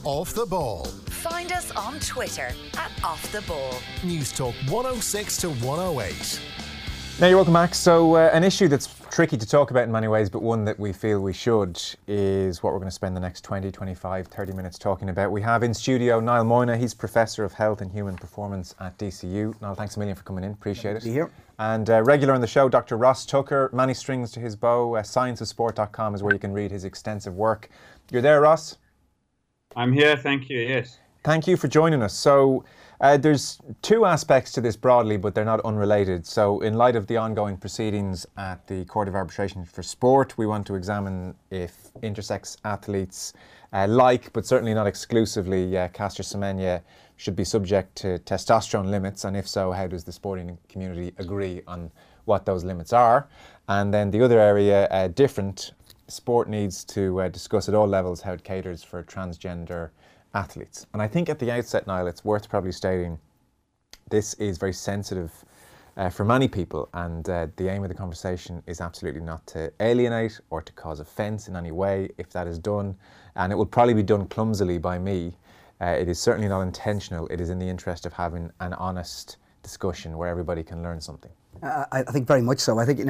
Off the Ball. Find us on Twitter at Off the Ball. News Talk 106 to 108. Now you're welcome back. So an issue that's tricky to talk about in many ways, but one that we feel we should, is what we're going to spend the next 20, 25, 30 minutes talking about. We have in studio Niall Moyna. He's Professor of Health and Human Performance at DCU. Niall, thanks a million for coming in. Appreciate it. Be here. And regular on the show, Dr. Ross Tucker, many strings to his bow. Scienceofsport.com is where you can read his extensive work. You're there, Ross? I'm here, thank you, yes. Thank you for joining us. So there's two aspects to this broadly, but they're not unrelated. So in light of the ongoing proceedings at the Court of Arbitration for Sport, we want to examine if intersex athletes, but certainly not exclusively, Caster Semenya, should be subject to testosterone limits, and if so, how does the sporting community agree on what those limits are? And then the other area, different, sport needs to discuss at all levels how it caters for transgender athletes. And I think at the outset, Niall, it's worth probably stating this is very sensitive for many people, and the aim of the conversation is absolutely not to alienate or to cause offence in any way if that is done, and it will probably be done clumsily by me. It is certainly not intentional. It is in the interest of having an honest discussion where everybody can learn something. I think very much so. I think,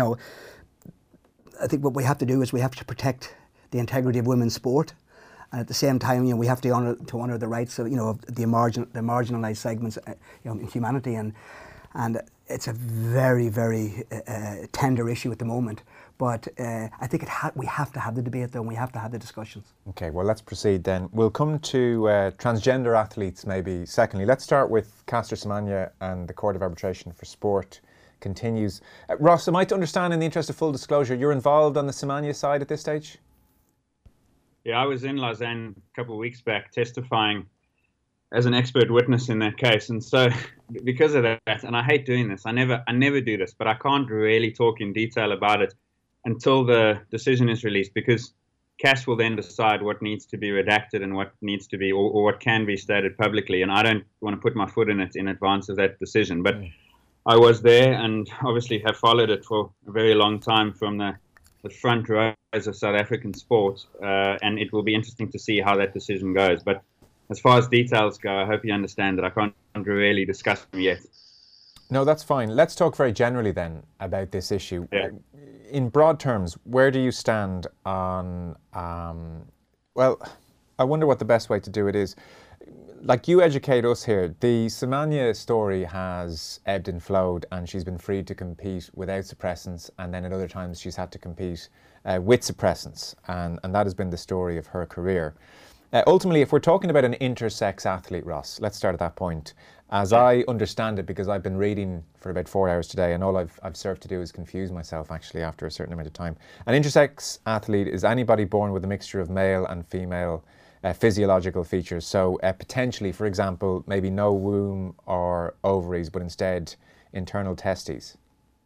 I think what we have to do is we have to protect the integrity of women's sport. And at the same time, we have to honour the rights of the marginalised segments, in humanity, and it's a very, very tender issue at the moment. But I think we have to have the debate, though, and we have to have the discussions. Okay, well, let's proceed then. We'll come to transgender athletes maybe secondly. Let's start with Caster Semenya and the Court of Arbitration for Sport continues. Ross, am I to understand, in the interest of full disclosure, you're involved on the Semenya side at this stage? Yeah, I was in Lausanne a couple of weeks back testifying as an expert witness in that case. And so because of that, and I hate doing this, I never do this, but I can't really talk in detail about it until the decision is released, because CAS will then decide what needs to be redacted and what needs to be, or what can be stated publicly. And I don't want to put my foot in it in advance of that decision. But I was there and obviously have followed it for a very long time from the front rows of South African sport, and it will be interesting to see how that decision goes. But as far as details go, I hope you understand that I can't really discuss them yet. No, that's fine. Let's talk very generally then about this issue. Yeah. In broad terms, where do you stand on, well, I wonder what the best way to do it is. Like, you educate us here. The Semenya story has ebbed and flowed, and she's been free to compete without suppressants, and then at other times she's had to compete with suppressants, and that has been the story of her career. Ultimately, if we're talking about an intersex athlete, Ross, let's start at that point. As I understand it, because I've been reading for about 4 hours today, and all I've served to do is confuse myself actually after a certain amount of time. An intersex athlete is anybody born with a mixture of male and female physiological features. So potentially, for example, maybe no womb or ovaries, but instead internal testes.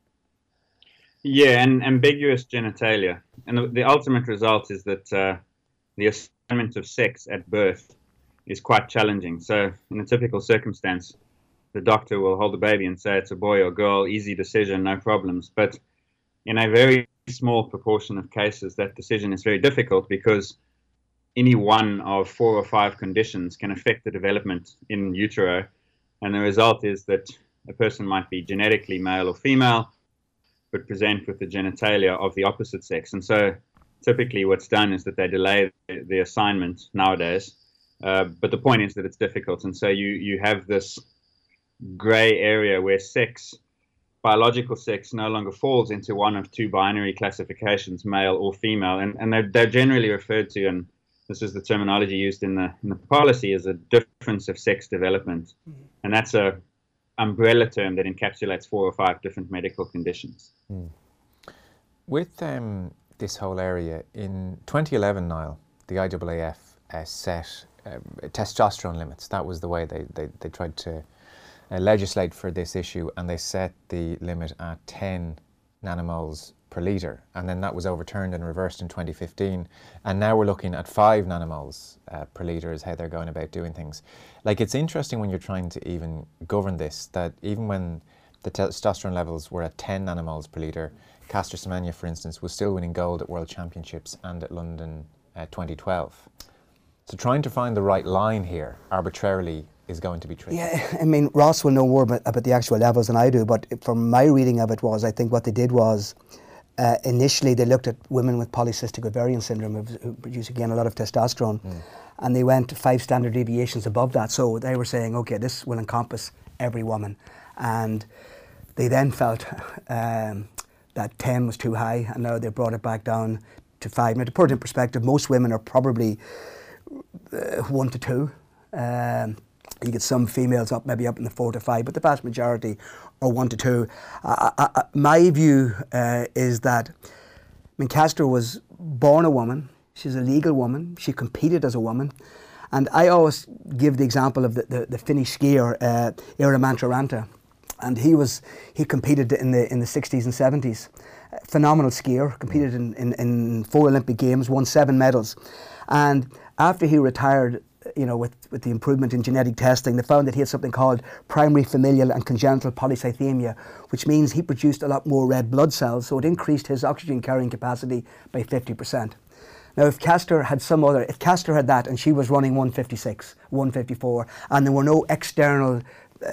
Yeah, and ambiguous genitalia. And the ultimate result is that the assignment of sex at birth is quite challenging. So in a typical circumstance, the doctor will hold the baby and say it's a boy or girl, easy decision, no problems. But in a very small proportion of cases, that decision is very difficult, because any one of 4 or 5 conditions can affect the development in utero. And the result is that a person might be genetically male or female, but present with the genitalia of the opposite sex. And so typically what's done is that they delay the assignment nowadays. But the point is that it's difficult. And so you have this gray area where biological sex no longer falls into one of 2 binary classifications, male or female. And they're generally referred to, and this is the terminology used in the policy, as a difference of sex development. And that's a umbrella term that encapsulates 4 or 5 different medical conditions. With this whole area, in 2011, Niall, the IAAF set testosterone limits. That was the way they tried to legislate for this issue, and they set the limit at 10 nanomoles per litre, and then that was overturned and reversed in 2015, and now we're looking at 5 nanomoles per litre is how they're going about doing things. Like, it's interesting when you're trying to even govern this, that even when the testosterone levels were at 10 nanomoles per litre, Caster Semenya, for instance, was still winning gold at World Championships and at London 2012. So trying to find the right line here arbitrarily is going to be tricky. Yeah, I mean, Ross will know more about the actual levels than I do, but from my reading of it was, I think what they did was, initially they looked at women with polycystic ovarian syndrome who produce, again, a lot of testosterone, and they went 5 standard deviations above that. So they were saying, okay, this will encompass every woman. And they then felt that 10 was too high, and now they brought it back down to 5. Now, to put it in perspective, most women are probably 1 to 2. You get some females maybe up in the 4 to 5, but the vast majority are 1 to 2. My view is that, I mean, Castor was born a woman. She's a legal woman. She competed as a woman. And I always give the example of the Finnish skier, Eero Mäntyranta. And he competed in the 60s and 70s. Phenomenal skier, competed in 4 Olympic Games, won 7 medals. And after he retired, you know, with the improvement in genetic testing, they found that he had something called primary familial and congenital polycythemia, which means he produced a lot more red blood cells, so it increased his oxygen carrying capacity by 50%. Now, if Castor had that and she was running 156, 154, and there were no external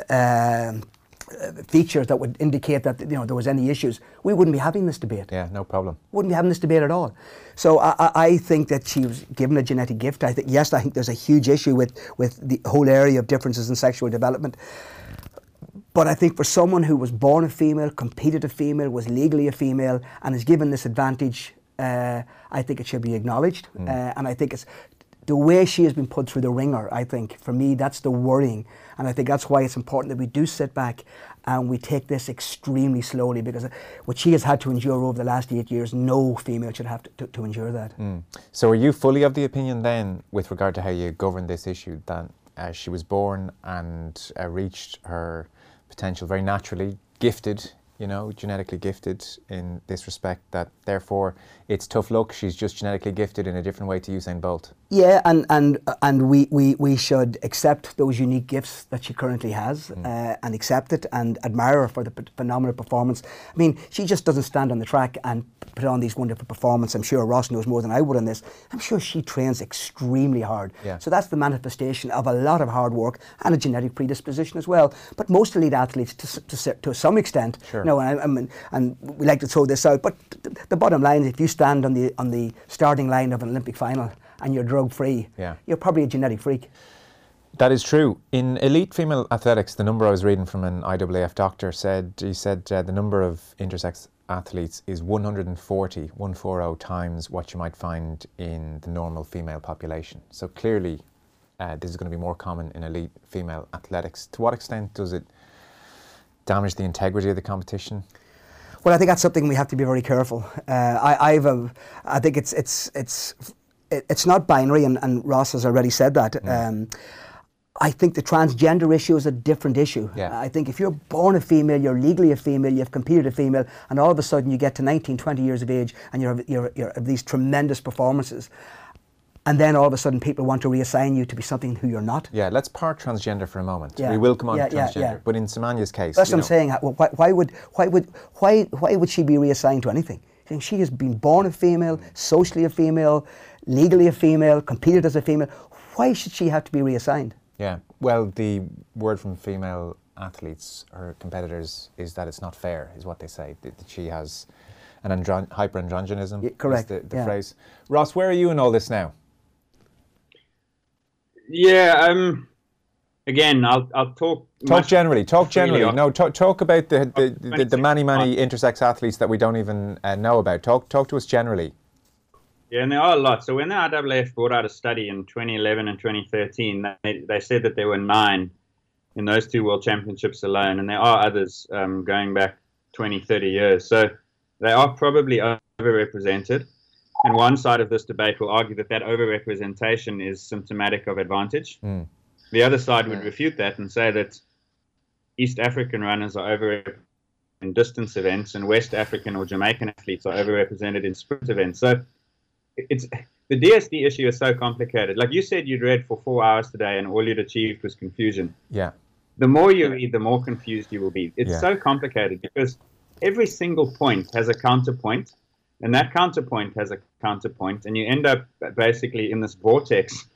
features that would indicate that, you know, there was any issues, we wouldn't be having this debate. Yeah, no problem. Wouldn't be having this debate at all. So I think that she was given a genetic gift. I think there's a huge issue with the whole area of differences in sexual development. But I think for someone who was born a female, competed a female, was legally a female, and is given this advantage, I think it should be acknowledged. And I think it's the way she has been put through the ringer. I think, for me, that's the worrying. And I think that's why it's important that we do sit back and we take this extremely slowly, because what she has had to endure over the last 8 years, no female should have to endure that. So are you fully of the opinion then, with regard to how you govern this issue, that she was born and reached her potential very naturally, gifted, you know, genetically gifted in this respect, that therefore it's tough luck, she's just genetically gifted in a different way to Usain Bolt? Yeah, and we should accept those unique gifts that she currently has, and accept it and admire her for the phenomenal performance. I mean, she just doesn't stand on the track and put on these wonderful performances. I'm sure Ross knows more than I would on this. I'm sure she trains extremely hard. Yeah. So that's the manifestation of a lot of hard work and a genetic predisposition as well. But most elite athletes, to some extent, sure. You know, and we like to throw this out, but the bottom line is, if you stand on the starting line of an Olympic final and you're drug-free, you're probably a genetic freak. That is true. In elite female athletics, the number I was reading from an IAAF doctor said the number of intersex athletes is 140 times what you might find in the normal female population. So clearly, this is going to be more common in elite female athletics. To what extent does it damage the integrity of the competition? Well, I think that's something we have to be very careful. I think it's not binary, and Ross has already said that. I think the transgender issue is a different issue. Yeah. I think if you're born a female, you're legally a female, you've competed a female, and all of a sudden you get to 19, 20 years of age and you have these tremendous performances, and then all of a sudden people want to reassign you to be something who you're not. Yeah, let's park transgender for a moment. Yeah. We will come on to transgender, but in Semanya's case, that's what I'm saying. Why would she be reassigned to anything? She has been born a female, socially a female, legally a female, competed as a female. Why should she have to be reassigned? Yeah, well, the word from female athletes or competitors is that it's not fair, is what they say. That she has an hyperandrogenism. Yeah, correct. Is the phrase. Ross, where are you in all this now? Yeah, again, I'll talk. Talk generally. No, talk about the many intersex athletes that we don't even know about. Talk to us generally. Yeah, and there are a lot. So when the IAAF brought out a study in 2011 and 2013, they said that there were 9 in those 2 World Championships alone, and there are others going back 20, 30 years. So they are probably overrepresented. And one side of this debate will argue that overrepresentation is symptomatic of advantage. The other side would refute that and say that East African runners are overrepresented in distance events, and West African or Jamaican athletes are overrepresented in sprint events. So the DSD issue is so complicated. Like you said, you'd read for 4 hours today and all you'd achieved was confusion. Yeah. The more you read, the more confused you will be. It's so complicated because every single point has a counterpoint, and that counterpoint has a counterpoint, and you end up basically in this vortex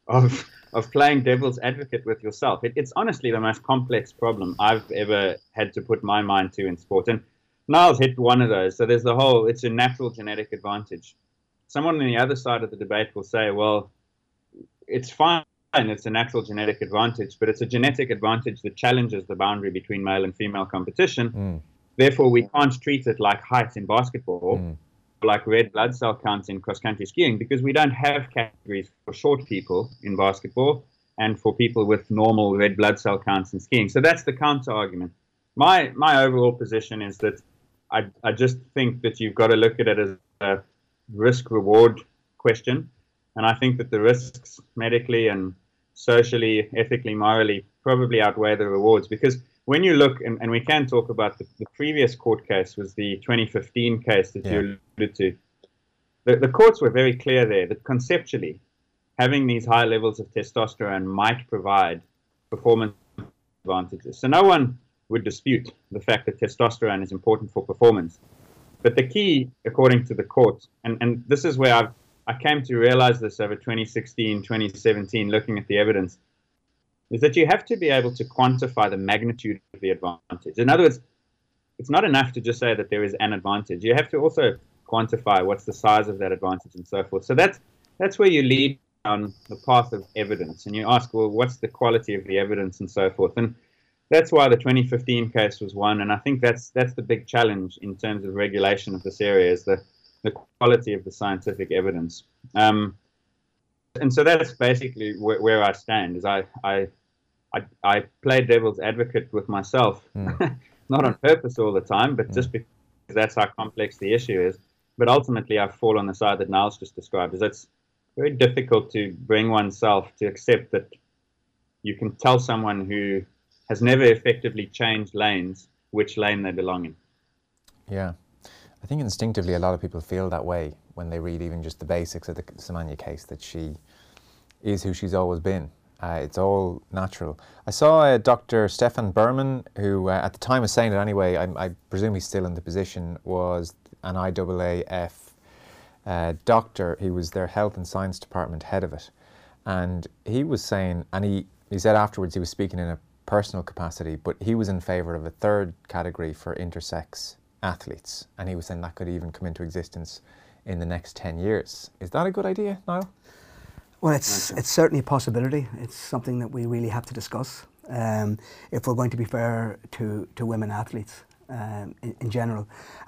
of playing devil's advocate with yourself. It's honestly the most complex problem I've ever had to put my mind to in sport. And Niall's hit one of those. So there's the whole, it's a natural genetic advantage. Someone on the other side of the debate will say, well, it's fine, it's a natural genetic advantage, but it's a genetic advantage that challenges the boundary between male and female competition. Therefore, we can't treat it like height in basketball, like red blood cell counts in cross-country skiing, because we don't have categories for short people in basketball and for people with normal red blood cell counts in skiing. So that's the counter argument. My overall position is that I just think that you've got to look at it as a risk-reward question. And I think that the risks medically and socially, ethically, morally probably outweigh the rewards. Because when you look, and we can talk about the previous court case, was the 2015 case that you alluded to. The courts were very clear there that conceptually, having these high levels of testosterone might provide performance advantages. So no one would dispute the fact that testosterone is important for performance. But the key, according to the court, and this is where I came to realize this over 2016, 2017, looking at the evidence, is that you have to be able to quantify the magnitude of the advantage. In other words, it's not enough to just say that there is an advantage. You have to also quantify what's the size of that advantage and so forth. So that's where you lead down the path of evidence, and you ask, well, what's the quality of the evidence and so forth. And that's why the 2015 case was one, and I think that's the big challenge in terms of regulation of this area, is the quality of the scientific evidence. And so that's basically where I stand. Is I play devil's advocate with myself, not on purpose all the time, but just because that's how complex the issue is. But ultimately, I fall on the side that Niall's just described, is it's very difficult to bring oneself to accept that you can tell someone who has never effectively changed lanes which lane they belong in. Yeah. I think instinctively a lot of people feel that way when they read even just the basics of the Semenya case, that she is who she's always been. It's all natural. I saw Dr. Stefan Berman, who at the time of saying it anyway, I presume he's still in the position, was an IAAF doctor. He was their health and science department head of it. And he was saying, and he said afterwards, he was speaking in a personal capacity, but he was in favour of a third category for intersex athletes, and he was saying that could even come into existence in the next 10 years. Is that a good idea, Niall? Well, it's certainly a possibility. It's something that we really have to discuss if we're going to be fair to women athletes in general.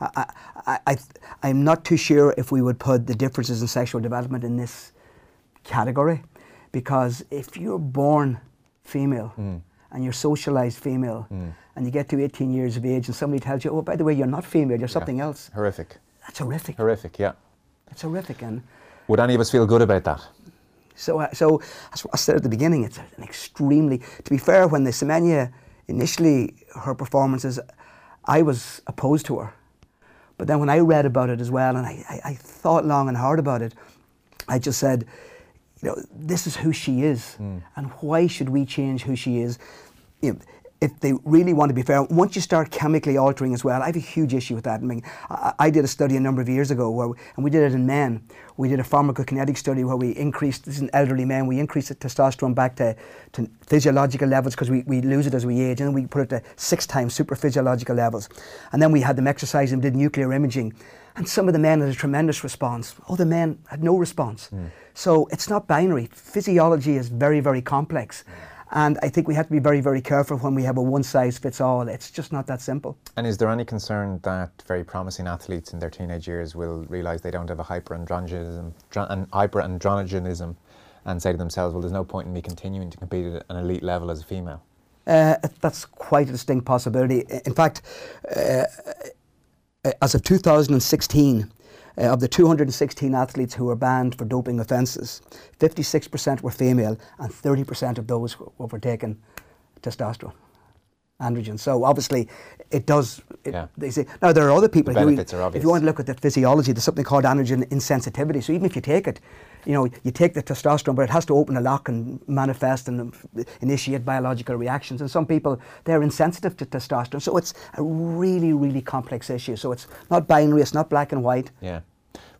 I'm not too sure if we would put the differences in sexual development in this category, because if you're born female and you're socialised female, and you get to 18 years of age and somebody tells you, oh, by the way, you're not female, you're something else. Horrific. That's horrific. Horrific, yeah. It's horrific. And would any of us feel good about that? So as I said at the beginning, it's an extremely, to be fair, when the Semenya, initially her performances, I was opposed to her. But then when I read about it as well, and I thought long and hard about it, I just said, you know, this is who she is, and why should we change who she is? You know, if they really want to be fair, once you start chemically altering as well, I have a huge issue with that. I mean, I did a study a number of years ago, and we did it in men. We did a pharmacokinetic study where we increased, this is in elderly men, we increased the testosterone back to physiological levels, because we lose it as we age, and then we put it to 6 times super physiological levels. And then we had them exercise and did nuclear imaging. And some of the men had a tremendous response. Other men had no response. So it's not binary. Physiology is very, very complex. And I think we have to be very, very careful when we have a one-size-fits-all. It's just not that simple. And is there any concern that very promising athletes in their teenage years will realise they don't have a hyperandrogenism and say to themselves, well, there's no point in me continuing to compete at an elite level as a female? That's quite a distinct possibility. In fact, as of 2016, of the 216 athletes who were banned for doping offences, 56% were female, and 30% of those were taking testosterone, androgen. So obviously, it does. They say now there are other people. The benefits are obvious. If you want to look at the physiology, there's something called androgen insensitivity. So even if you take it, you know, you take the testosterone, but it has to open a lock and manifest and initiate biological reactions. And some people, they're insensitive to testosterone. So it's a really, really complex issue. So it's not binary, it's not black and white. Yeah.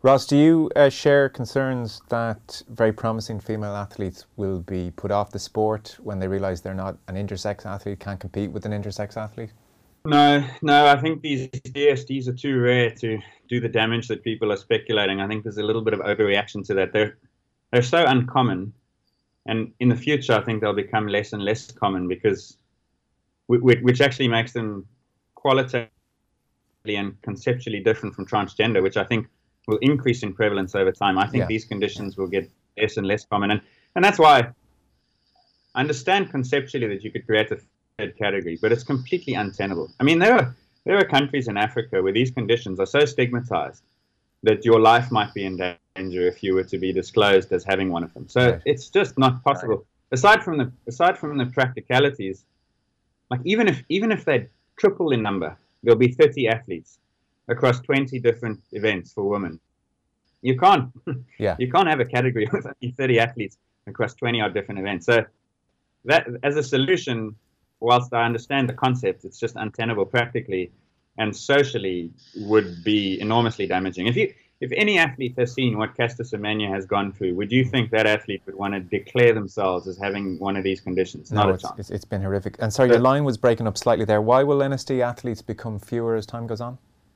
Ross, do you share concerns that very promising female athletes will be put off the sport when they realise they're not an intersex athlete, can't compete with an intersex athlete? No, I think these DSDs are too rare to do the damage that people are speculating. I think there's a little bit of overreaction to that. They're so uncommon, and in the future, I think they'll become less and less common because, which actually makes them qualitatively and conceptually different from transgender, which I think will increase in prevalence over time. I think these conditions will get less and less common, and that's why I understand conceptually that you could create a third category, but it's completely untenable. I mean, there are countries in Africa where these conditions are so stigmatized that your life might be in danger if you were to be disclosed as having one of them. So it's just not possible. Right. Aside from the practicalities, like even if they triple in number, there'll be 30 athletes across 20 different events for women. You can't have a category with only 30 athletes across 20 odd different events. So that, as a solution, whilst I understand the concept, it's just untenable practically and socially would be enormously damaging. If any athlete has seen what Caster Semenya has gone through, would you think that athlete would want to declare themselves as having one of these conditions? No, it's been horrific. And sorry, your line was breaking up slightly there. Why will NSD athletes become fewer as time goes on?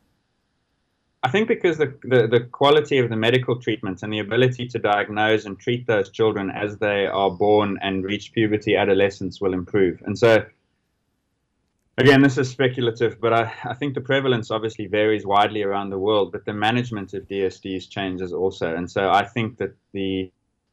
I think because the quality of the medical treatments and the ability to diagnose and treat those children as they are born and reach puberty, adolescence will improve. And so, again, this is speculative, but I think the prevalence obviously varies widely around the world, but the management of DSDs changes also. And so I think that the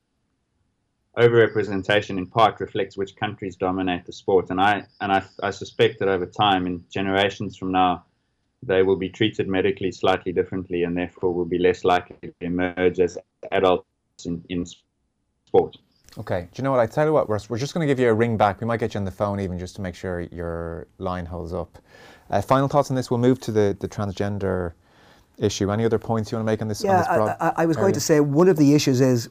overrepresentation in part reflects which countries dominate the sport. And I suspect that over time, in generations from now, they will be treated medically slightly differently and therefore will be less likely to emerge as adults in sport. Okay, do you know what, I tell you what, we're just going to give you a ring back. We might get you on the phone even just to make sure your line holds up. Final thoughts on this? We'll move to the transgender issue. Any other points you want to make on this? I was going to say one of the issues is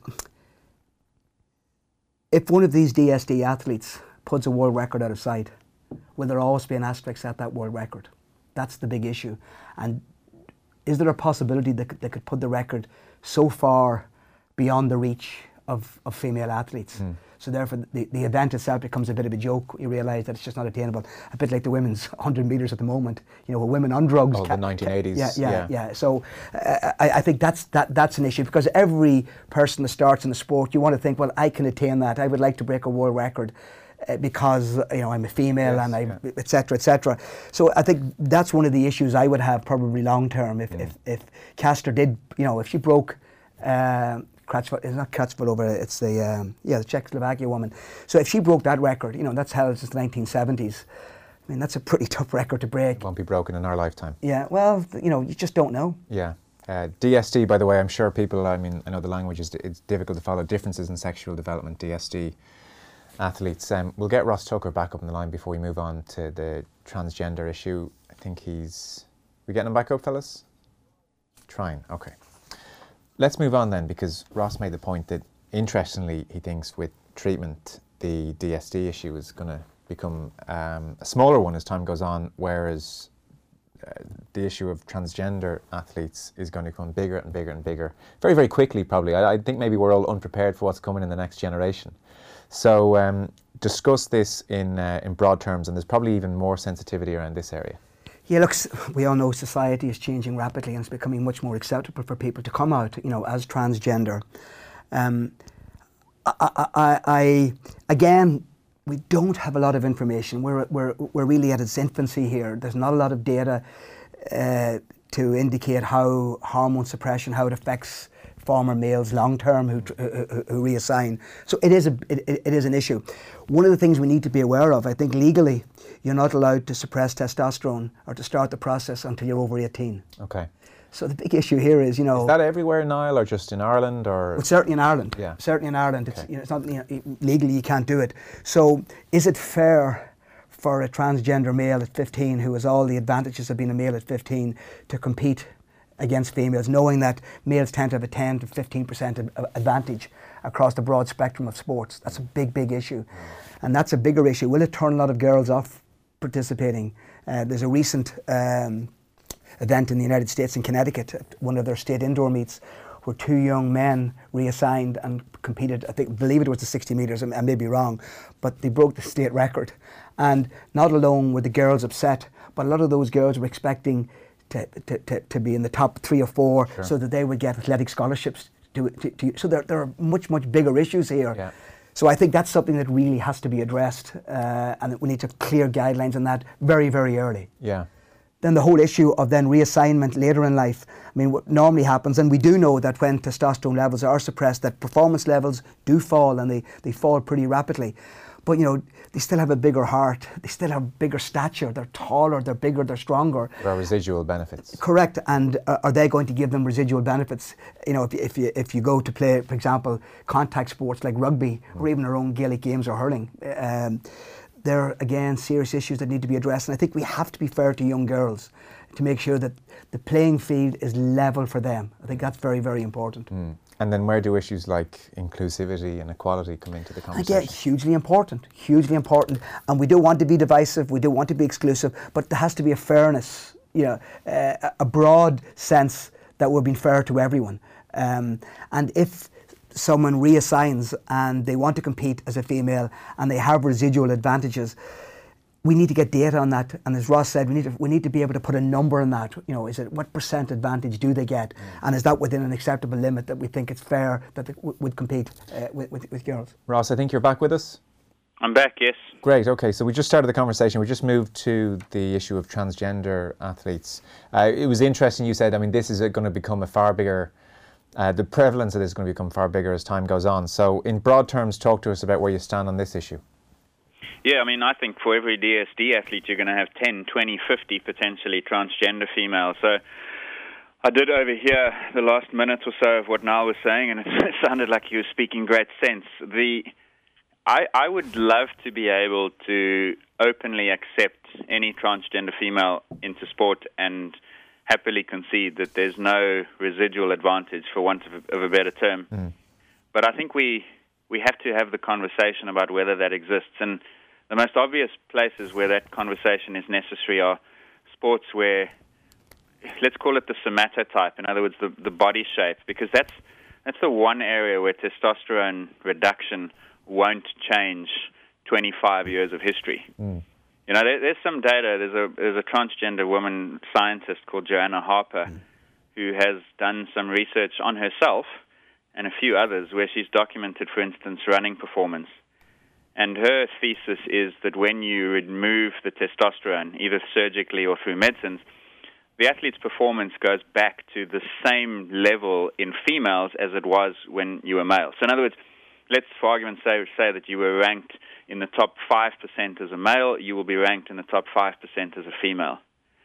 if one of these DSD athletes puts a world record out of sight, will there always be an asterisk at that world record? That's the big issue. And is there a possibility that they could put the record so far beyond the reach of female athletes? So therefore the event itself becomes a bit of a joke. You realise that it's just not attainable. A bit like the women's 100 metres at the moment. You know, where women on drugs. Oh, the 1980s. Yeah. So I think that's an issue because every person that starts in the sport, you want to think, well, I can attain that. I would like to break a world record. Because I'm a female and et cetera. So I think that's one of the issues I would have probably long term if Caster did, if she broke Kratzveld, it's not Kratzveld it's the Czechoslovakia woman. So if she broke that record, that's held since the 1970s. I mean, that's a pretty tough record to break. It won't be broken in our lifetime. Yeah, well, you just don't know. Yeah. DSD, by the way, I'm sure people, I know the language it's difficult to follow. Differences in sexual development, DSD. Athletes. We'll get Ross Tucker back up on the line before we move on to the transgender issue. I think we getting him back up, fellas? Trying, okay. Let's move on then, because Ross made the point that, interestingly, he thinks with treatment, the DSD issue is going to become a smaller one as time goes on, whereas the issue of transgender athletes is going to become bigger and bigger and bigger. Very, very quickly, probably. I think maybe we're all unprepared for what's coming in the next generation. So discuss this in broad terms, and there's probably even more sensitivity around this area. Yeah, look, we all know society is changing rapidly and it's becoming much more acceptable for people to come out, as transgender. Again, we don't have a lot of information. We're really at its infancy here. There's not a lot of data to indicate how hormone suppression, how it affects former males long term who reassign. So it is an issue. One of the things we need to be aware of, I think legally, you're not allowed to suppress testosterone or to start the process until you're over 18. Okay. So the big issue here is, Is that everywhere, Niall, or just in Ireland, or? Well, certainly in Ireland. Yeah. Certainly in Ireland. Okay. It's not legally you can't do it. So is it fair for a transgender male at 15 who has all the advantages of being a male at 15 to compete against females, knowing that males tend to have a 10 to 15% advantage across the broad spectrum of sports? That's a big, big issue. And that's a bigger issue. Will it turn a lot of girls off participating? There's a recent event in the United States in Connecticut, at one of their state indoor meets, where 2 young men reassigned and competed. I believe it was the 60 metres, I may be wrong, but they broke the state record. And not alone were the girls upset, but a lot of those girls were expecting to be in the top 3 or 4, sure, so that they would get athletic scholarships. So there are much bigger issues here. Yeah. So I think that's something that really has to be addressed, and we need to have clear guidelines on that very, very early. Yeah. Then the whole issue of then reassignment later in life. I mean, what normally happens, and we do know that when testosterone levels are suppressed, that performance levels do fall, and they fall pretty rapidly. But, you know, they still have a bigger heart, they still have bigger stature, they're taller, they're bigger, they're stronger. There are residual benefits. Correct, and are they going to give them residual benefits? You know, if you go to play, for example, contact sports like rugby, or even our own Gaelic games or hurling, there are, again, serious issues that need to be addressed. And I think we have to be fair to young girls to make sure that the playing field is level for them. I think that's very, very important. And then where do issues like inclusivity and equality come into the conversation? Again, hugely important. And we don't want to be divisive, we don't want to be exclusive, but there has to be a fairness, you know, a broad sense that we're being fair to everyone. And if someone reassigns and they want to compete as a female and they have residual advantages, we need to get data on that, and as Ross said, we need to be able to put a number on that. You know, is it what % advantage do they get, and is that within an acceptable limit that we think it's fair that they would compete with girls? Ross, I think you're back with us. I'm back, yes. Great. Okay, so we just started the conversation. We just moved to the issue of transgender athletes. It was interesting. You said, I mean, this is going to become a far bigger. The prevalence of this is going to become far bigger as time goes on. So, in broad terms, talk to us about where you stand on this issue. Yeah, I mean, I think for every DSD athlete, you're going to have 10, 20, 50 potentially transgender females. So I did overhear the last minute or so of what Niall was saying, and it sounded like he was speaking great sense. I would love to be able to openly accept any transgender female into sport and happily concede that there's no residual advantage, for want of a better term. But I think we have to have the conversation about whether that exists. And the most obvious places where that conversation is necessary are sports where, let's call it the somatotype, in other words, the body shape, because that's the one area where testosterone reduction won't change 25 years of history. You know, there's some data. There's a transgender woman scientist called Joanna Harper who has done some research on herself and a few others where she's documented, for instance, running performance. And her thesis is that when you remove the testosterone, either surgically or through medicines, the athlete's performance goes back to the same level in females as it was when you were male. So in other words, let's, for argument's sake, say that you were ranked in the top 5% as a male, you will be ranked in the top 5% as a female.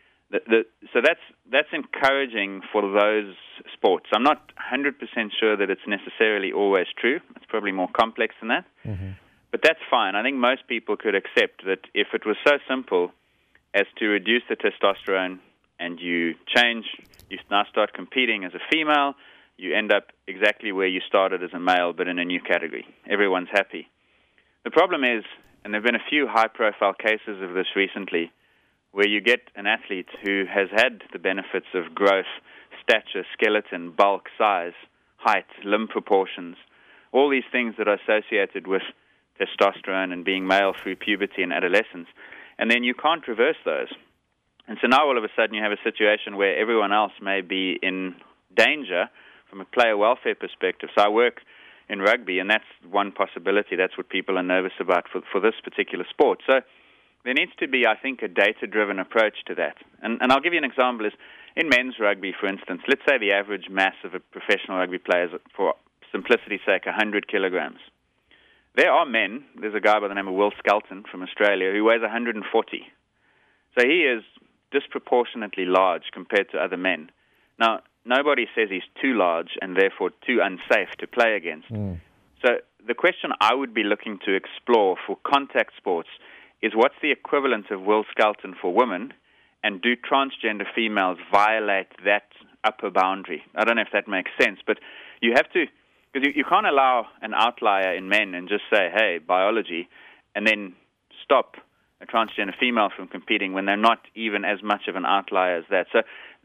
So that's encouraging for those sports. I'm not 100% sure that it's necessarily always true. It's probably more complex than that. But that's fine. I think most people could accept that if it was so simple as to reduce the testosterone and you now start competing as a female, you end up exactly where you started as a male, but in a new category. Everyone's happy. The problem is, and there have been a few high-profile cases of this recently, where you get an athlete who has had the benefits of growth, stature, skeleton, bulk, size, height, limb proportions, all these things that are associated with testosterone and being male through puberty and adolescence, and then you can't reverse those. And so now all of a sudden you have a situation where everyone else may be in danger from a player welfare perspective. So I work in rugby, and that's one possibility. That's what people are nervous about for this particular sport. So there needs to be, I think, a data-driven approach to that. And I'll give you an example. Is in men's rugby, for instance, let's say the average mass of a professional rugby player is, for simplicity's sake, 100 kilograms. There are men, there's a guy by the name of Will Skelton from Australia who weighs 140. So he is disproportionately large compared to other men. Now, nobody says he's too large and therefore too unsafe to play against. So the question I would be looking to explore for contact sports is what's the equivalent of Will Skelton for women, and do transgender females violate that upper boundary? I don't know if that makes sense, but you have to, because you can't allow an outlier in men and just say, hey, biology, and then stop a transgender female from competing when they're not even as much of an outlier as that. So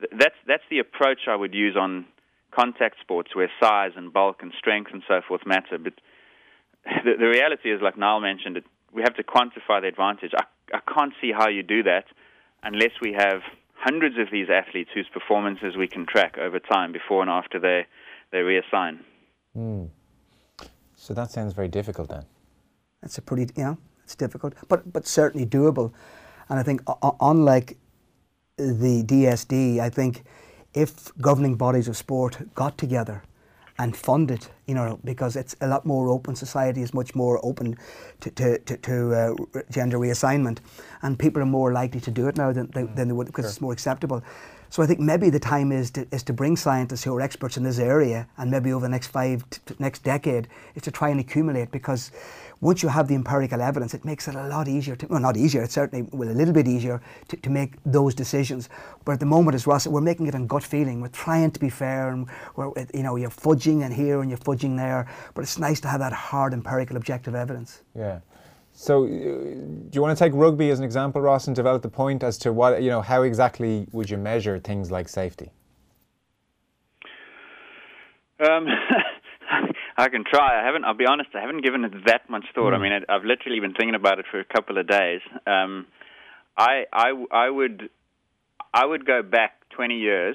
that's the approach I would use on contact sports, where size and bulk and strength and so forth matter. But the reality is, like Niall mentioned, we have to quantify the advantage. I can't see how you do that unless we have hundreds of these athletes whose performances we can track over time before and after they reassign. So that sounds very difficult then. That's a pretty, it's difficult, but certainly doable. And I think unlike the DSD, I think if governing bodies of sport got together and funded, because it's a lot more open, society is much more open to gender reassignment, and people are more likely to do it now than they would, because it's more acceptable. So I think maybe the time is to bring scientists who are experts in this area, and maybe over the next decade, is to try and accumulate, because once you have the empirical evidence, it makes it a lot easier well, not easier, it certainly will a little bit easier to make those decisions. But at the moment, as Ross said, we're making it on gut feeling. We're trying to be fair, and you're fudging and here and you're fudging there. But it's nice to have that hard empirical objective evidence. Yeah. So, do you want to take rugby as an example, Ross, and develop the point as to what, how exactly would you measure things like safety? I can try. I'll be honest, I haven't given it that much thought. I mean, I've literally been thinking about it for a couple of days. I would go back 20 years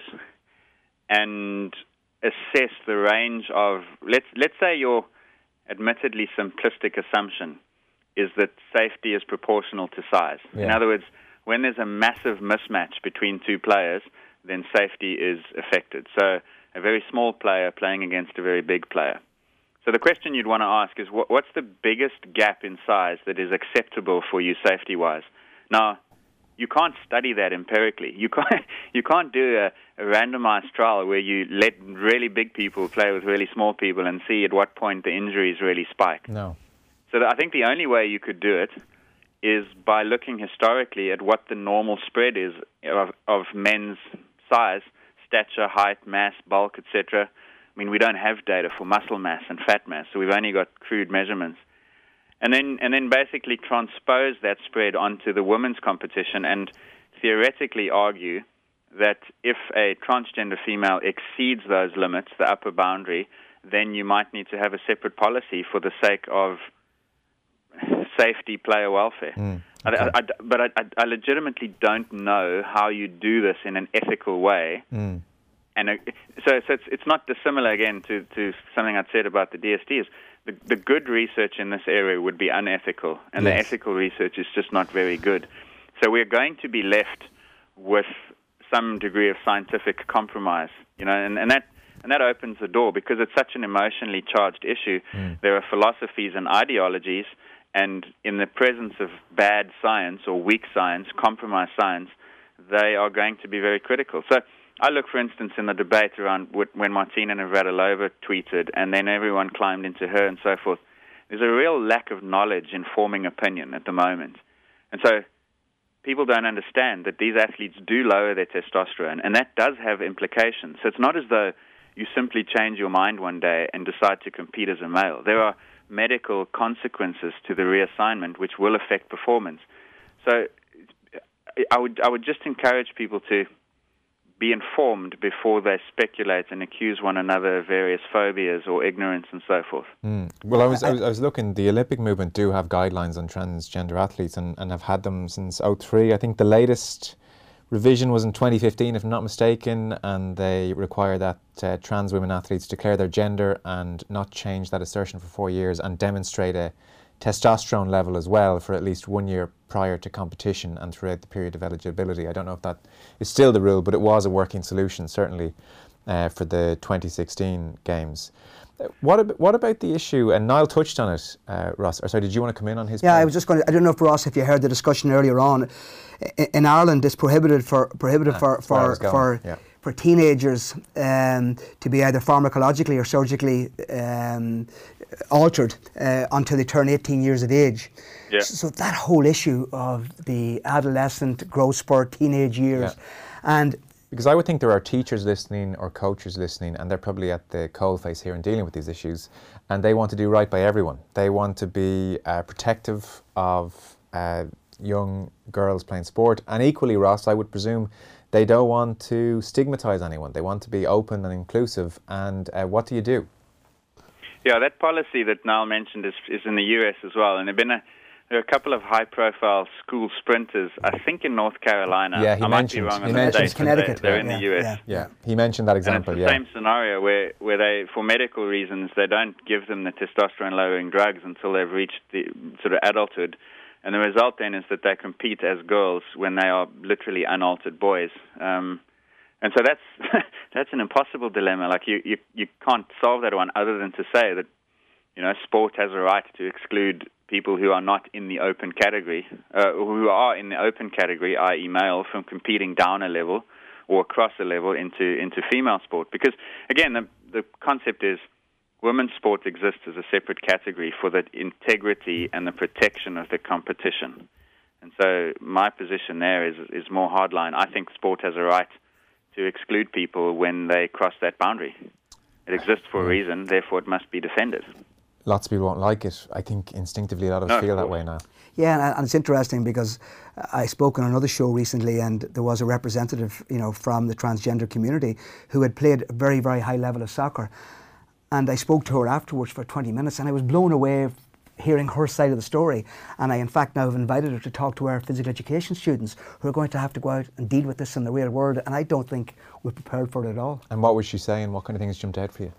and assess the range of, let's say your admittedly simplistic assumption is that safety is proportional to size. Yeah. In other words, when there's a massive mismatch between two players, then safety is affected. So a very small player playing against a very big player. So the question you'd want to ask is, what's the biggest gap in size that is acceptable for you safety-wise? Now, you can't study that empirically. You can't do a randomized trial where you let really big people play with really small people and see at what point the injuries really spike. No. So I think the only way you could do it is by looking historically at what the normal spread is of men's size, stature, height, mass, bulk, etc. I mean, we don't have data for muscle mass and fat mass, so we've only got crude measurements. And then basically transpose that spread onto the women's competition and theoretically argue that if a transgender female exceeds those limits, the upper boundary, then you might need to have a separate policy for the sake of safety, player welfare. Okay. But I legitimately don't know how you do this in an ethical way. And so it's not dissimilar, again, to something I'd said about the DSD. Is the good research in this area would be unethical, and the ethical research is just not very good. So we're going to be left with some degree of scientific compromise, and that opens the door, because it's such an emotionally charged issue. There are philosophies and ideologies, and in the presence of bad science or weak science, compromised science, they are going to be very critical. So I look, for instance, in the debate around when Martina Navratilova tweeted and then everyone climbed into her and so forth, there's a real lack of knowledge in forming opinion at the moment. And so people don't understand that these athletes do lower their testosterone, and that does have implications. So it's not as though you simply change your mind one day and decide to compete as a male. There are medical consequences to the reassignment which will affect performance. So I would just encourage people to be informed before they speculate and accuse one another of various phobias or ignorance and so forth. Well, I was looking, the Olympic movement do have guidelines on transgender athletes and have had them since 2003. I think the latest revision was in 2015, if I'm not mistaken, and they require that trans women athletes declare their gender and not change that assertion for 4 years and demonstrate a testosterone level as well for at least 1 year prior to competition and throughout the period of eligibility. I don't know if that is still the rule, but it was a working solution, certainly, for the 2016 Games. What about the issue, and Niall touched on it, Ross, or sorry, did you want to come in on his point? I was just going to, I don't know if Ross, if you heard the discussion earlier on, in Ireland it's prohibited for teenagers to be either pharmacologically or surgically altered until they turn 18 years of age. Yeah. So that whole issue of the adolescent growth spurt, teenage years, and because I would think there are teachers listening or coaches listening, and they're probably at the coalface here and dealing with these issues, and they want to do right by everyone. They want to be protective of young girls playing sport, and equally, Ross, I would presume they don't want to stigmatise anyone. They want to be open and inclusive. And what do you do? Yeah, that policy that Niall mentioned is in the US as well. And there are a couple of high-profile school sprinters, I think in North Carolina. Yeah, he I mentioned. might be wrong on He the mentioned dates, but Connecticut. they're in the US. Yeah, he mentioned that example. And it's the same scenario where they, for medical reasons, they don't give them the testosterone-lowering drugs until they've reached the sort of adulthood. And the result then is that they compete as girls when they are literally unaltered boys. And so that's an impossible dilemma. Like you can't solve that one other than to say that, you know, sport has a right to exclude people who are not in the open category, who are in the open category, i.e. male, from competing down a level or across a level into female sport. Because, again, the concept is women's sport exists as a separate category for the integrity and the protection of the competition. And so my position there is more hardline. I think sport has a right to exclude people when they cross that boundary. It exists for a reason, therefore it must be defended. Lots of people won't like it. I think instinctively a lot of us feel that way now. Yeah, and it's interesting because I spoke on another show recently, and there was a representative, you know, from the transgender community who had played a very, very high level of soccer. And I spoke to her afterwards for 20 minutes, and I was blown away hearing her side of the story. And I, in fact, now have invited her to talk to our physical education students who are going to have to go out and deal with this in the real world. And I don't think we're prepared for it at all. And what was she saying? What kind of things jumped out for you?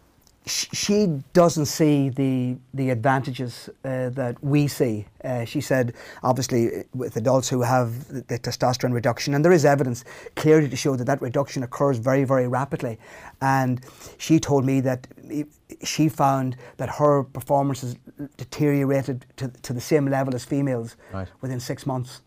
She doesn't see the advantages that we see. She said, obviously, with adults who have the testosterone reduction, and there is evidence clearly to show that reduction occurs very, very rapidly. And she told me that she found that her performances deteriorated to the same level as females within 6 months.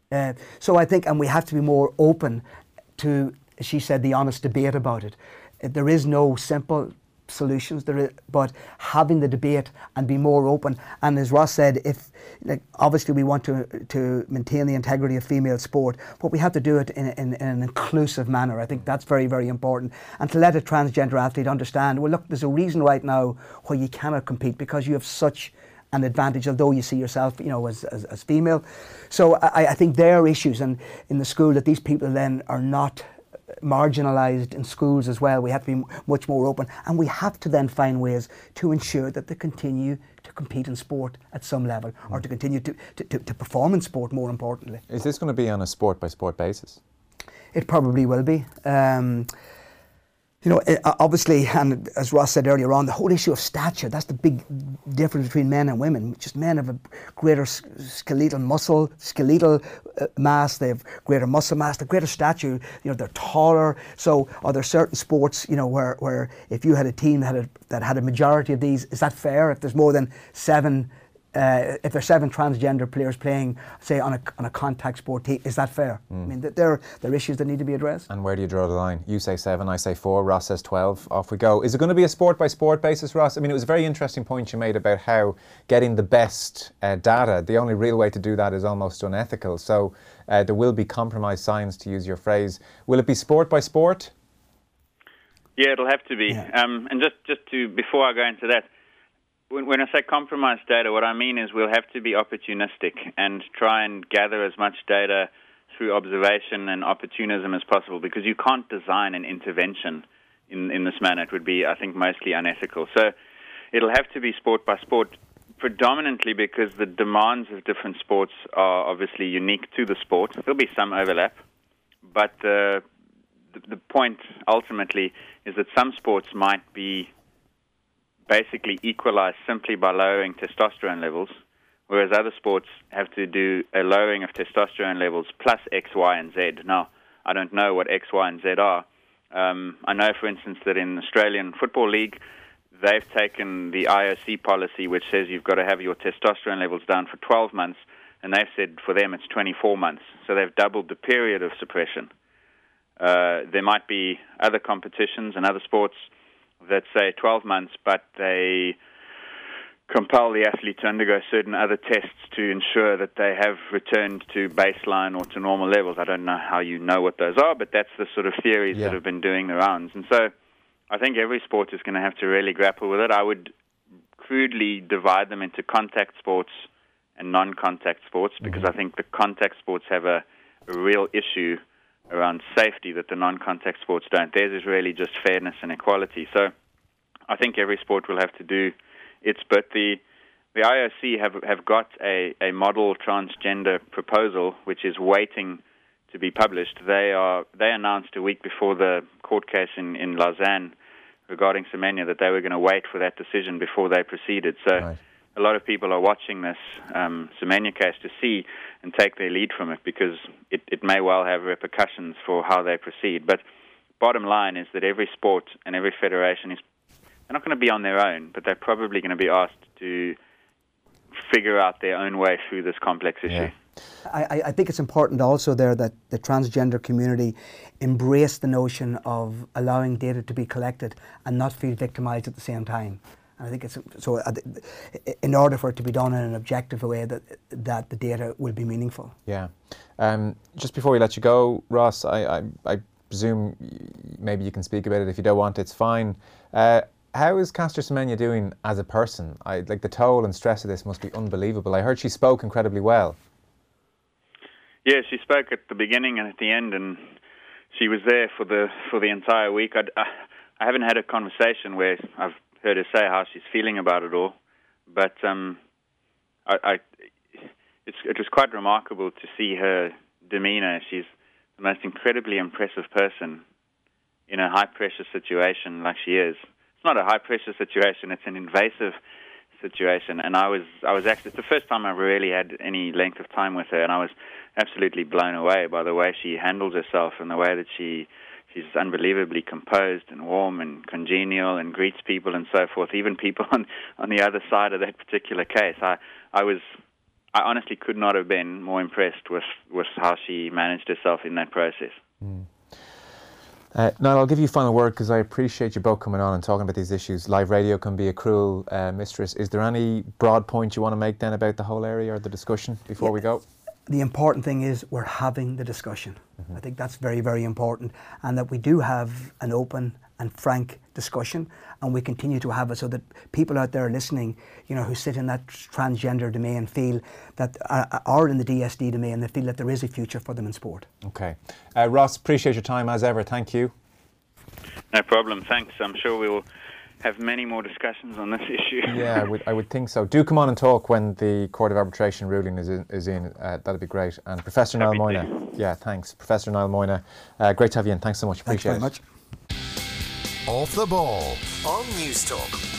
So I think, and we have to be more open to, she said, the honest debate about it. There is no simple solutions but having the debate and be more open. And as Ross said, obviously we want to maintain the integrity of female sport, but we have to do it in an inclusive manner. I think that's very, very important. And to let a transgender athlete understand, well, look, there's a reason right now why you cannot compete, because you have such an advantage, although you see yourself, you know, as female. So I think there are issues in the school that these people then are not marginalised in schools as well. We have to be much more open, and we have to then find ways to ensure that they continue to compete in sport at some level, or to continue to perform in sport, more importantly. Is this going to be on a sport by sport basis? It probably will be. You know, obviously, and as Ross said earlier on, the whole issue of stature, that's the big difference between men and women. Just men have a greater skeletal mass, they have greater muscle mass, the greater stature, you know, they're taller. So are there certain sports, you know, where if you had a team that had a majority of these, is that fair? If there's more than if there's 7 transgender players playing, say, on a contact sport team, is that fair? I mean, there are issues that need to be addressed. And where do you draw the line? You say 7, I say 4, Ross says 12, off we go. Is it going to be a sport by sport basis, Ross? I mean, it was a very interesting point you made about how getting the best data, the only real way to do that is almost unethical. So there will be compromised science, to use your phrase. Will it be sport by sport? Yeah, it'll have to be. Yeah. And just to, before I go into that, when I say compromised data, what I mean is we'll have to be opportunistic and try and gather as much data through observation and opportunism as possible, because you can't design an intervention in this manner. It would be, I think, mostly unethical. So it'll have to be sport by sport, predominantly because the demands of different sports are obviously unique to the sport. There'll be some overlap, but the point ultimately is that some sports might be basically equalized simply by lowering testosterone levels, whereas other sports have to do a lowering of testosterone levels plus X, Y, and Z. Now, I don't know what X, Y, and Z are. I know, for instance, that in the Australian Football League, they've taken the IOC policy, which says you've got to have your testosterone levels down for 12 months, and they've said for them it's 24 months. So they've doubled the period of suppression. There might be other competitions and other sports that say 12 months, but they compel the athlete to undergo certain other tests to ensure that they have returned to baseline or to normal levels. I don't know how you know what those are, but that's the sort of theories that have been doing the rounds. And so I think every sport is going to have to really grapple with it. I would crudely divide them into contact sports and non-contact sports, because I think the contact sports have a real issue around safety that the non-contact sports don't. Theirs is really just fairness and equality. So I think every sport will have to do its bit. The IOC have got a model transgender proposal which is waiting to be published. They announced a week before the court case in Lausanne regarding Semenya that they were going to wait for that decision before they proceeded. So Right. a lot of people are watching this Semenya case to see and take their lead from it, because it may well have repercussions for how they proceed. But bottom line is that every sport and every federation they're not going to be on their own, but they're probably going to be asked to figure out their own way through this complex issue. Yeah. I think it's important also there that the transgender community embrace the notion of allowing data to be collected and not feel victimised at the same time. And I think it's so. In order for it to be done in an objective way, that the data will be meaningful. Yeah. Just before we let you go, Ross, I presume maybe you can speak about it. If you don't want, it's fine. How is Caster Semenya doing as a person? Like, the toll and stress of this must be unbelievable. I heard she spoke incredibly well. Yeah, she spoke at the beginning and at the end, and she was there for the entire week. I haven't had a conversation where I've heard her say how she's feeling about it all, but it was quite remarkable to see her demeanour. She's the most incredibly impressive person in a high-pressure situation like she is. It's not a high-pressure situation; it's an invasive situation. And I was actually, it's the first time I've really had any length of time with her, and I was absolutely blown away by the way she handles herself and the way that she's unbelievably composed and warm and congenial and greets people and so forth, even people on the other side of that particular case. I honestly could not have been more impressed with how she managed herself in that process. Niall, I'll give you a final word, because I appreciate you both coming on and talking about these issues. Live radio can be a cruel mistress. Is there any broad point you want to make then about the whole area or the discussion before we go? The important thing is we're having the discussion. I think that's very, very important, and that we do have an open and frank discussion, and we continue to have it, so that people out there listening, who sit in that transgender domain, feel that are in the DSD domain, they feel that there is a future for them in sport. Okay. Ross, appreciate your time as ever. Thank you. No problem. Thanks. I'm sure we will have many more discussions on this issue. Yeah, I would think so. Do come on and talk when the Court of Arbitration ruling is in. That'd be great. And Professor Niall Moyna. Yeah, thanks. Professor Niall Moyna. Great to have you in. Thanks so much. Appreciate it. Thanks very much. Off the Ball on News Talk